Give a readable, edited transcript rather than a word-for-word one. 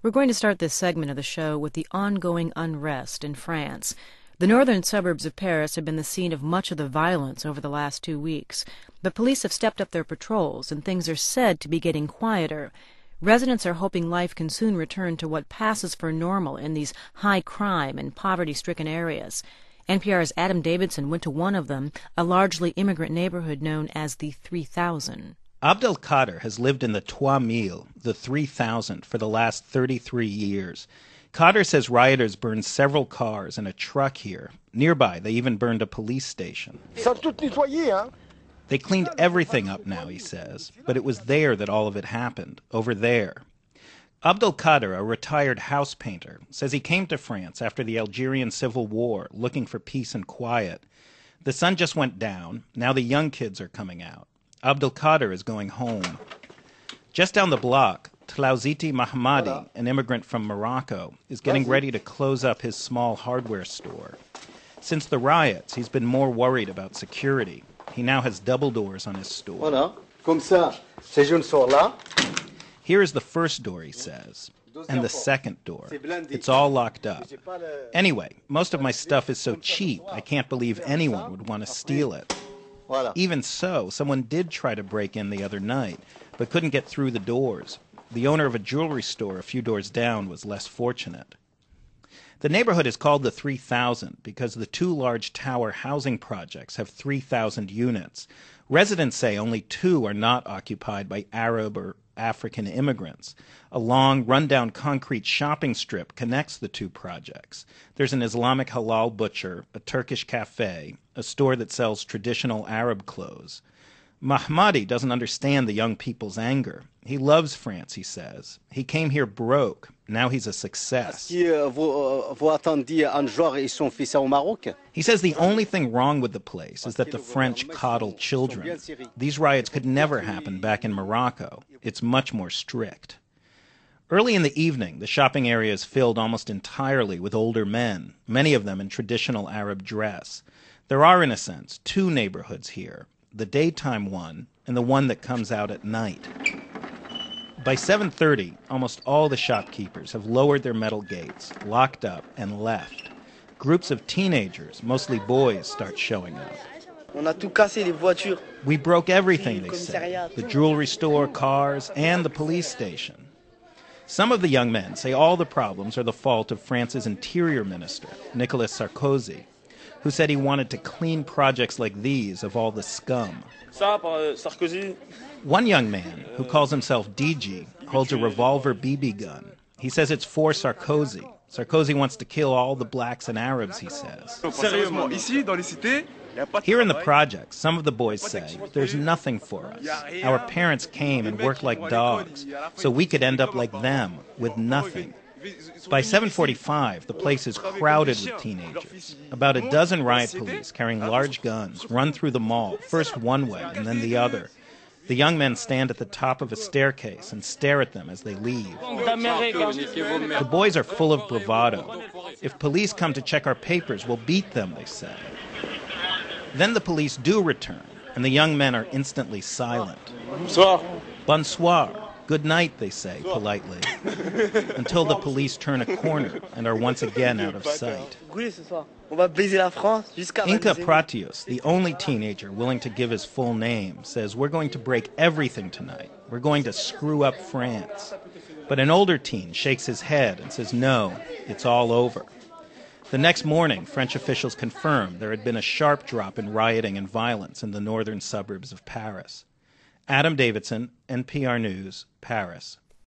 We're going to start this segment of the show with the ongoing unrest in France. The northern suburbs of Paris have been the scene of much of the violence over the last 2 weeks. But police have stepped up their patrols, and things are said to be getting quieter. Residents are hoping life can soon return to what passes for normal in these high-crime and poverty-stricken areas. NPR's Adam Davidson went to one of them, a largely immigrant neighborhood known as the 3000. Abdelkader has lived in the 3000, the 3000, for the last 33 years. Kader says rioters burned several cars and a truck here. Nearby, they even burned a police station. They cleaned everything up now, he says, but it was there that all of it happened, over there. Abdelkader, a retired house painter, says he came to France after the Algerian Civil War looking for peace and quiet. The sun just went down. Now the young kids are coming out. Abdelkader is going home. Just down the block, Tlaouziti Mahmadi, an immigrant from Morocco, is getting ready to close up his small hardware store. Since the riots, he's been more worried about security. He now has double doors on his store. Voilà, comme ça, ces jeunes sont là. Here is the first door, he says, and the second door. It's all locked up. Anyway, most of my stuff is so cheap, I can't believe anyone would want to steal it. Even so, someone did try to break in the other night, but couldn't get through the doors. The owner of a jewelry store a few doors down was less fortunate. The neighborhood is called the 3000 because the two large tower housing projects have 3,000 units. Residents say only 2 are not occupied by Arab or African immigrants. A long, run-down concrete shopping strip connects the two projects. There's an Islamic halal butcher, a Turkish cafe, a store that sells traditional Arab clothes. Mahmadi doesn't understand the young people's anger. He loves France, he says. He came here broke. Now he's a success. He says the only thing wrong with the place is that the French coddle children. These riots could never happen back in Morocco. It's much more strict. Early in the evening, the shopping area is filled almost entirely with older men, many of them in traditional Arab dress. There are, in a sense, 2 neighborhoods here, the daytime one and the one that comes out at night. By 7:30, almost all the shopkeepers have lowered their metal gates, locked up, and left. Groups of teenagers, mostly boys, start showing up. We broke everything, they say, the jewelry store, cars, and the police station. Some of the young men say all the problems are the fault of France's interior minister, Nicolas Sarkozy, who said he wanted to clean projects like these of all the scum. One young man, who calls himself DG, holds a revolver BB gun. He says it's for Sarkozy. Sarkozy wants to kill all the blacks and Arabs, he says. Here in the projects, some of the boys say, there's nothing for us. Our parents came and worked like dogs, so we could end up like them, with nothing. By 7:45, the place is crowded with teenagers. About a dozen riot police carrying large guns run through the mall, first one way and then the other. The young men stand at the top of a staircase and stare at them as they leave. The boys are full of bravado. If police come to check our papers, we'll beat them, they say. Then the police do return, and the young men are instantly silent. Bonsoir. Good night, they say, politely, until the police turn a corner and are once again out of sight. Inca Pratios, the only teenager willing to give his full name, says, we're going to break everything tonight. We're going to screw up France. But an older teen shakes his head and says, no, it's all over. The next morning, French officials confirmed there had been a sharp drop in rioting and violence in the northern suburbs of Paris. Adam Davidson, NPR News, Paris.